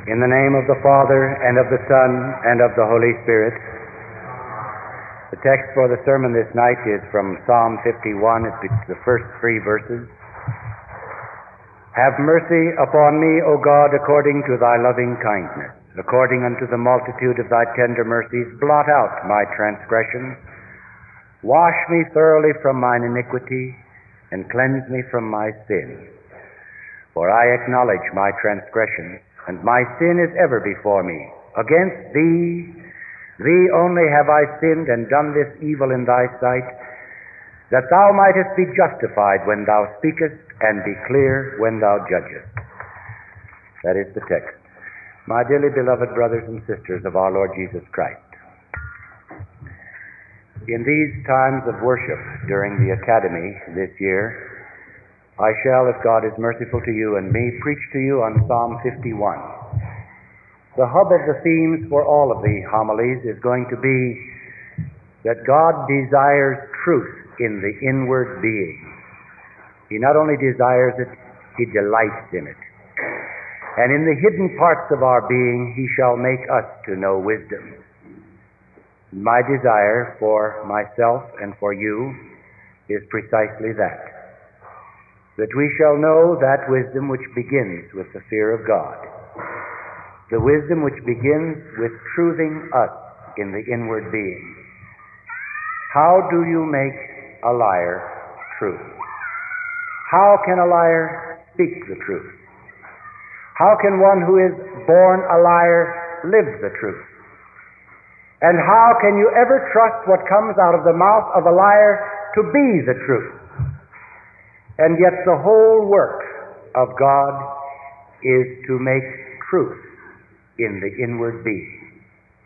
In the name of the Father, and of the Son, and of the Holy Spirit. The text for the sermon this night is from Psalm 51. It's the first 3 verses. Have mercy upon me, O God, according to thy loving kindness. According unto the multitude of thy tender mercies, blot out my transgressions. Wash me thoroughly from mine iniquity, and cleanse me from my sin. For I acknowledge my transgressions, and my sin is ever before me. Against thee only have I sinned and done this evil in thy sight, that thou mightest be justified when thou speakest, and be clear when thou judgest. That is the text. My dearly beloved brothers and sisters of our Lord Jesus Christ, in these times of worship during the Academy this year, I shall, if God is merciful to you and me, preach to you on Psalm 51. The hub of the themes for all of the homilies is going to be that God desires truth in the inward being. He not only desires it, He delights in it. And in the hidden parts of our being, He shall make us to know wisdom. My desire for myself and for you is precisely that we shall know that wisdom which begins with the fear of God, the wisdom which begins with truthing us in the inward being. How do you make a liar true? How can a liar speak the truth? How can one who is born a liar live the truth? And how can you ever trust what comes out of the mouth of a liar to be the truth? And yet the whole work of God is to make truth in the inward being.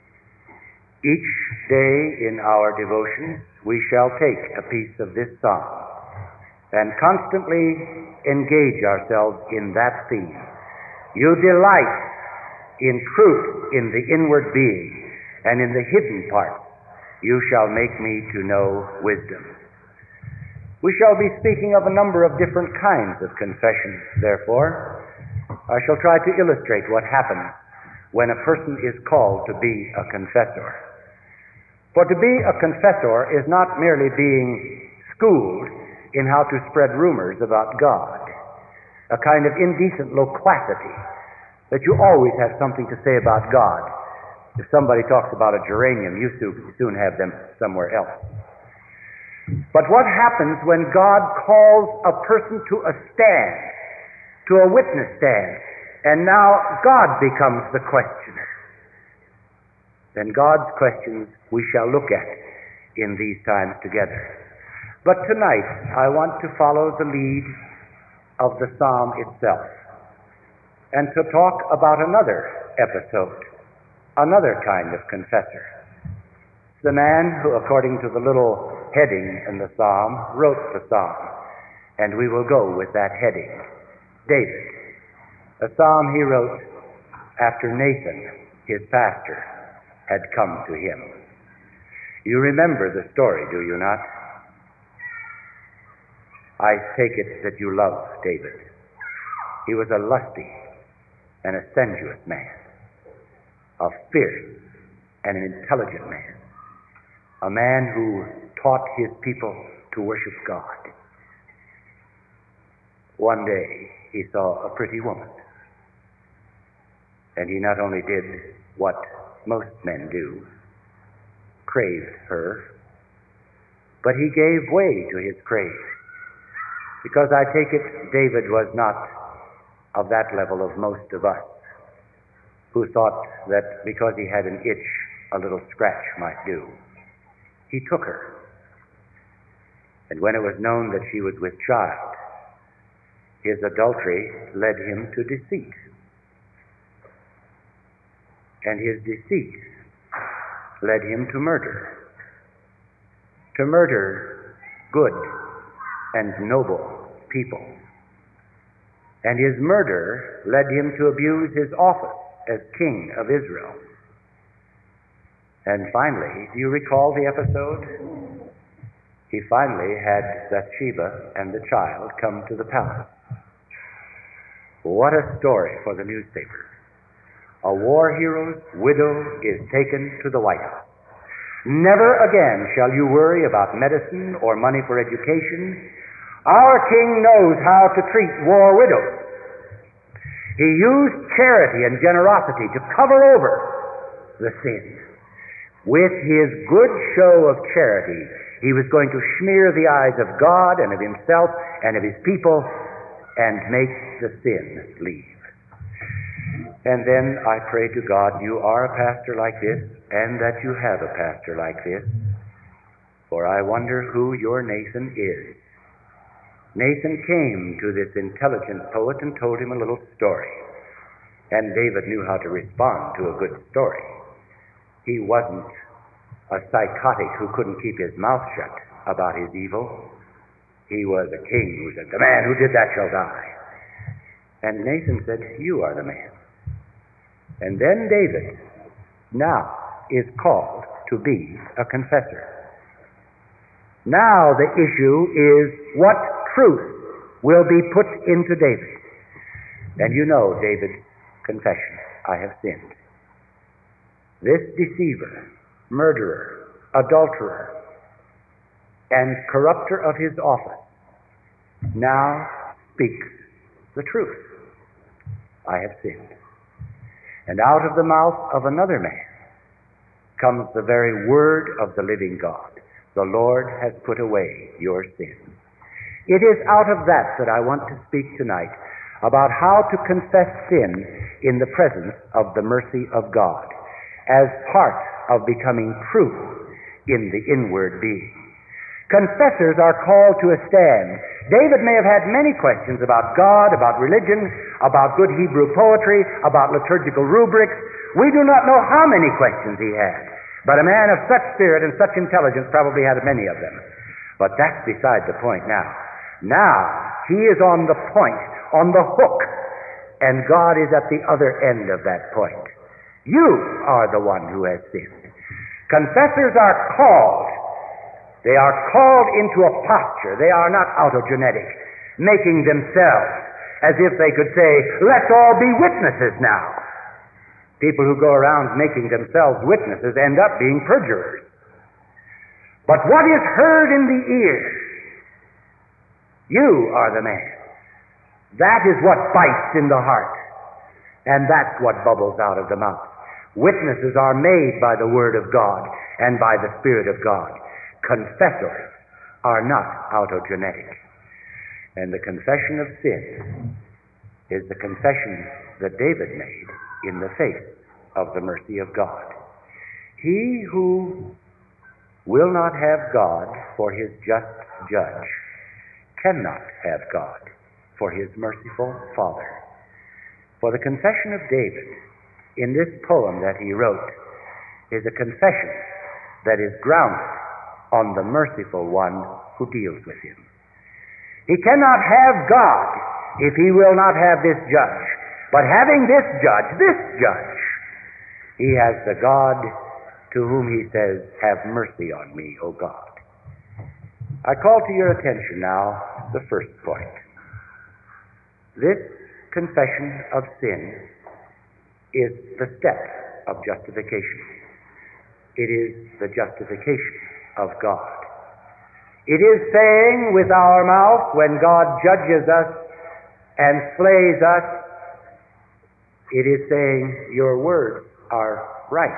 Each day in our devotions we shall take a piece of this psalm and constantly engage ourselves in that theme. You delight in truth in the inward being, and in the hidden parts you shall make me to know wisdom. We shall be speaking of a number of different kinds of confessions, therefore. I shall try to illustrate what happens when a person is called to be a confessor. For to be a confessor is not merely being schooled in how to spread rumors about God, a kind of indecent loquacity that you always have something to say about God. If somebody talks about a geranium, you soon have them somewhere else. But what happens when God calls a person to a stand, to a witness stand, and now God becomes the questioner? Then God's questions we shall look at in these times together. But tonight I want to follow the lead of the psalm itself and to talk about another episode, another kind of confessor. The man who, according to the little heading in the psalm, wrote the psalm, and we will go with that heading. David, a psalm he wrote after Nathan, his pastor, had come to him. You remember the story, do you not? I take it that you love David. He was a lusty and a sensuous man, a fierce and an intelligent man, a man who taught his people to worship God. One day he saw a pretty woman, and he not only did what most men do, craved her, but he gave way to his crave, because I take it David was not of that level of most of us, who thought that because he had an itch, a little scratch might do. He took her. And when it was known that she was with child, his adultery led him to deceit. And his deceit led him to murder good and noble people. And his murder led him to abuse his office as king of Israel. And finally, do you recall the episode? He finally had Bathsheba and the child come to the palace. What a story for the newspaper. a war hero's widow is taken to the White House. Never again shall you worry about medicine or money for education. Our king knows how to treat war widows. He used charity and generosity to cover over the sin. With his good show of charity, he was going to smear the eyes of God and of himself and of his people and make the sin leave. And then I pray to God you are a pastor like this, and that you have a pastor like this, for I wonder who your Nathan is. Nathan came to this intelligent poet and told him a little story, and David knew how to respond to a good story. He wasn't a psychotic who couldn't keep his mouth shut about his evil. He was a king who said, "The man who did that shall die." And Nathan said, "You are the man." And then David now is called to be a confessor. Now the issue is what truth will be put into David. And you know David's confession: I have sinned. This deceiver, murderer, adulterer, and corrupter of his office now speaks the truth. I have sinned. And out of the mouth of another man comes the very word of the living God. The Lord has put away your sin. It is out of that I want to speak tonight, about how to confess sin in the presence of the mercy of God, as part of becoming true in the inward being. Confessors are called to a stand. David may have had many questions about God, about religion, about good Hebrew poetry, about liturgical rubrics. We do not know how many questions he had, but a man of such spirit and such intelligence probably had many of them. But that's beside the point now. Now he is on the point, on the hook, and God is at the other end of that point. You are the one who has sinned. Confessors are called. They are called into a posture. They are not autogenetic, making themselves as if they could say, "Let's all be witnesses now." People who go around making themselves witnesses end up being perjurers. But what is heard in the ear, you are the man. That is what bites in the heart, and that's what bubbles out of the mouth. Witnesses are made by the Word of God and by the Spirit of God. Confessors are not autogenetic. And the confession of sin is the confession that David made in the face of the mercy of God. He who will not have God for his just judge cannot have God for his merciful Father. For the confession of David in this poem that he wrote is a confession that is grounded on the merciful one who deals with him. He cannot have God if he will not have this judge. But having this judge, he has the God to whom he says, "Have mercy on me, O God." I call to your attention now the first point. This confession of sin is the step of justification. It is the justification of God. It is saying with our mouth, when God judges us and slays us, it is saying, "Your words are right.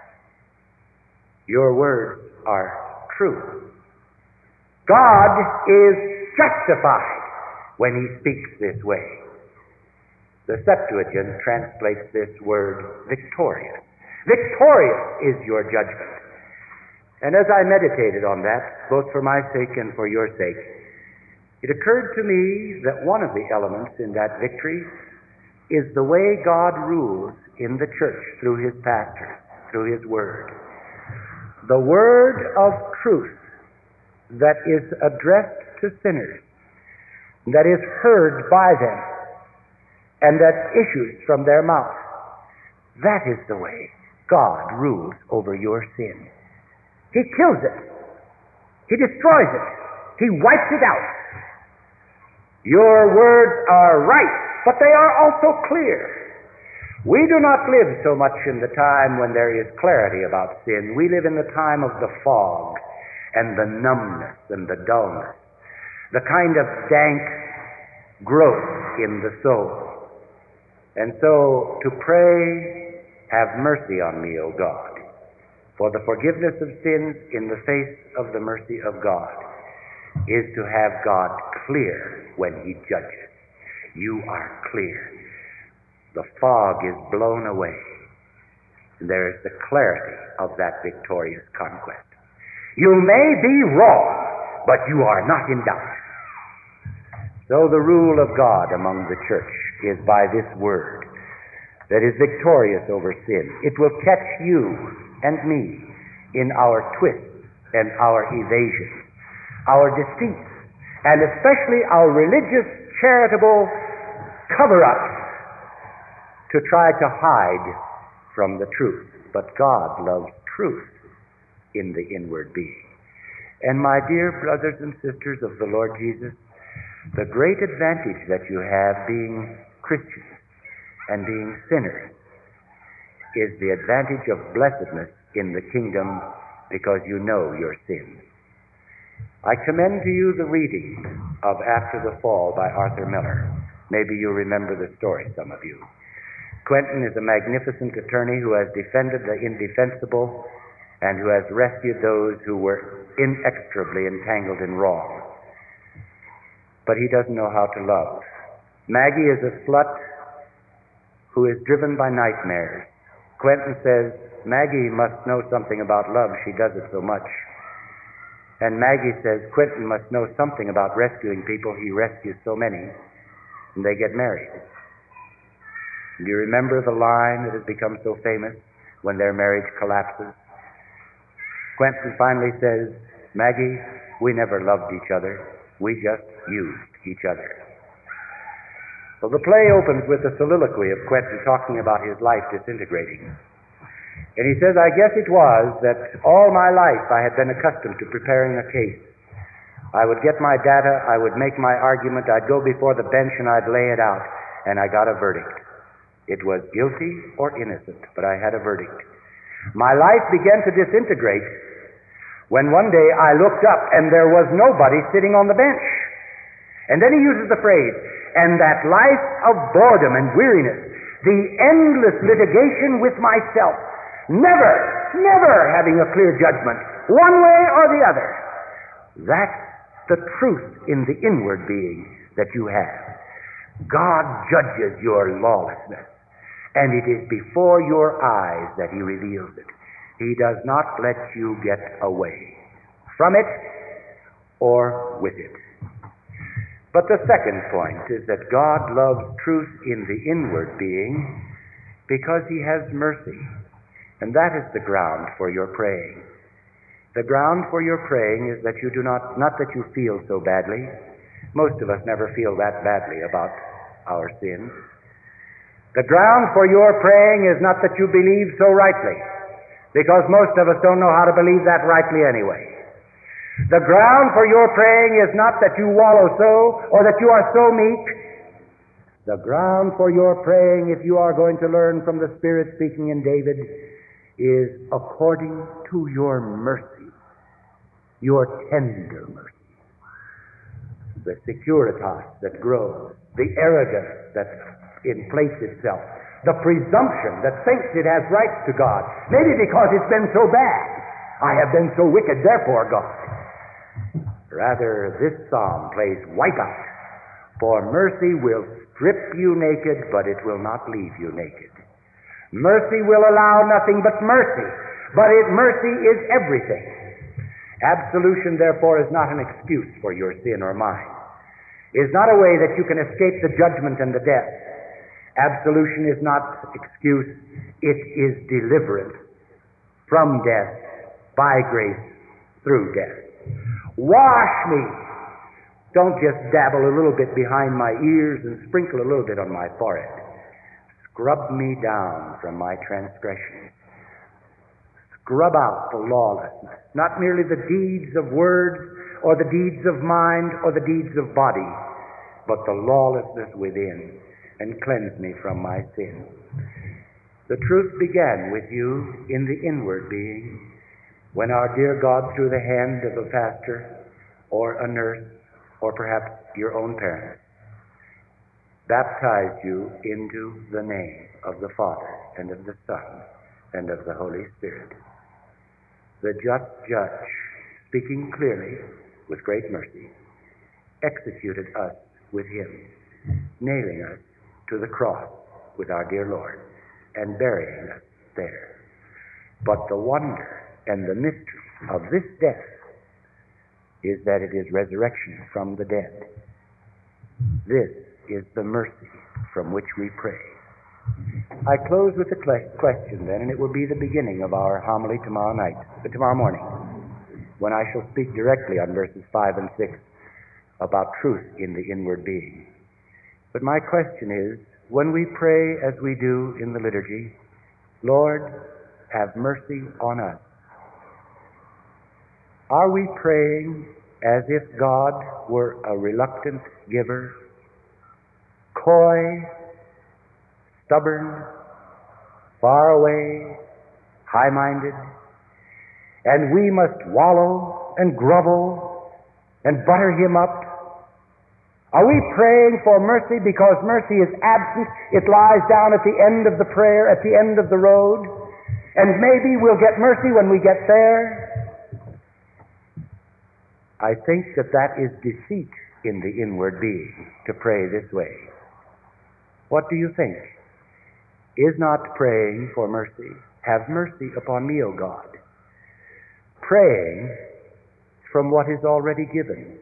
Your words are true." God is justified when he speaks this way. The Septuagint translates this word victorious. Victorious is your judgment. And as I meditated on that, both for my sake and for your sake, it occurred to me that one of the elements in that victory is the way God rules in the church through his pastors, through his word. The word of truth that is addressed to sinners, that is heard by them, and that issues from their mouth. That is the way God rules over your sin. He kills it. He destroys it. He wipes it out. Your words are right, but they are also clear. We do not live so much in the time when there is clarity about sin. We live in the time of the fog and the numbness and the dullness, the kind of dank growth in the soul. And so to pray, have mercy on me, O God, for the forgiveness of sins in the face of the mercy of God is to have God clear when he judges. You are clear. The fog is blown away. And there is the clarity of that victorious conquest. You may be wrong, but you are not in doubt. So the rule of God among the church is by this word that is victorious over sin. It will catch you and me in our twists and our evasions, our deceits, and especially our religious, charitable cover-ups to try to hide from the truth. But God loves truth in the inward being. And my dear brothers and sisters of the Lord Jesus, the great advantage that you have being Christians and being sinners is the advantage of blessedness in the kingdom because you know your sins. I commend to you the reading of After the Fall by Arthur Miller. Maybe you remember the story, some of you. Quentin is a magnificent attorney who has defended the indefensible and who has rescued those who were inextricably entangled in wrong. But he doesn't know how to love. Maggie is a slut who is driven by nightmares. Quentin says, Maggie must know something about love, she does it so much. And Maggie says, Quentin must know something about rescuing people, he rescues so many, and they get married. Do you remember the line that has become so famous when their marriage collapses? Quentin finally says, Maggie, we never loved each other, we just used each other. Well, the play opens with a soliloquy of Quentin talking about his life disintegrating. And he says, I guess it was that all my life I had been accustomed to preparing a case. I would get my data, I would make my argument, I'd go before the bench and I'd lay it out, and I got a verdict. It was guilty or innocent, but I had a verdict. My life began to disintegrate when one day I looked up and there was nobody sitting on the bench. And then he uses the phrase, and that life of boredom and weariness, the endless litigation with myself, never having a clear judgment, one way or the other. That's the truth in the inward being that you have. God judges your lawlessness, and it is before your eyes that he reveals it. He does not let you get away from it or with it. But the second point is that God loves truth in the inward being because he has mercy. And that is the ground for your praying. The ground for your praying is that you do not that you feel so badly. Most of us never feel that badly about our sins. The ground for your praying is not that you believe so rightly, because most of us don't know how to believe that rightly anyway. The ground for your praying is not that you wallow so, or that you are so meek. The ground for your praying, if you are going to learn from the Spirit speaking in David, is according to your mercy, your tender mercy. The securitas that grows, the arrogance that inflates itself, the presumption that thinks it has rights to God, maybe because it's been so bad. I have been so wicked, therefore God. Rather, this psalm plays wipe out. For mercy will strip you naked, but it will not leave you naked. Mercy will allow nothing but mercy, but mercy is everything. Absolution, therefore, is not an excuse for your sin or mine. It is not a way that you can escape the judgment and the death. Absolution is not excuse, it is deliverance from death by grace through death. Wash me. Don't just dabble a little bit behind my ears and sprinkle a little bit on my forehead. Scrub me down from my transgressions. Scrub out the lawlessness, not merely the deeds of words or the deeds of mind or the deeds of body, but the lawlessness within, and cleanse me from my sin. The truth began with you in the inward being, when our dear God, through the hand of a pastor or a nurse or perhaps your own parents, baptized you into the name of the Father and of the Son and of the Holy Spirit. The just judge, speaking clearly with great mercy, executed us with him, nailing us to the cross with our dear Lord and burying us there. But the wonder and the mystery of this death is that it is resurrection from the dead. This is the mercy from which we pray. I close with a question then, and it will be the beginning of our homily tomorrow morning, when I shall speak directly on verses 5 and 6 about truth in the inward being. But my question is, when we pray as we do in the liturgy, Lord, have mercy on us, are we praying as if God were a reluctant giver, coy, stubborn, far away, high-minded, and we must wallow and grovel and butter him up? Are we praying for mercy because mercy is absent? It lies down at the end of the prayer, at the end of the road, and maybe we'll get mercy when we get there? I think that is deceit in the inward being, to pray this way. What do you think? Is not praying for mercy, have mercy upon me, O God, praying from what is already given?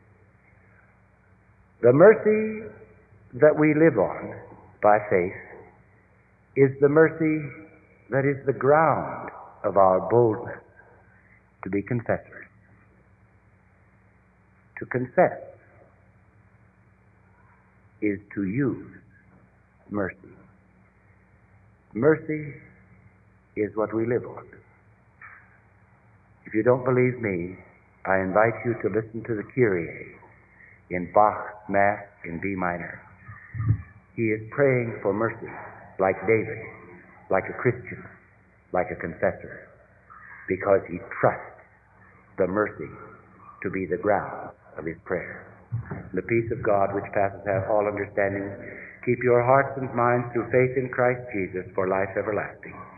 The mercy that we live on by faith is the mercy that is the ground of our boldness to be confessors. To confess is to use mercy. Mercy is what we live on. If you don't believe me, I invite you to listen to the Kyrie in Bach's Mass in B minor. He is praying for mercy like David, like a Christian, like a confessor, because he trusts the mercy to be the ground of his prayer. The peace of God, which passes all understanding, keep your hearts and minds through faith in Christ Jesus for life everlasting.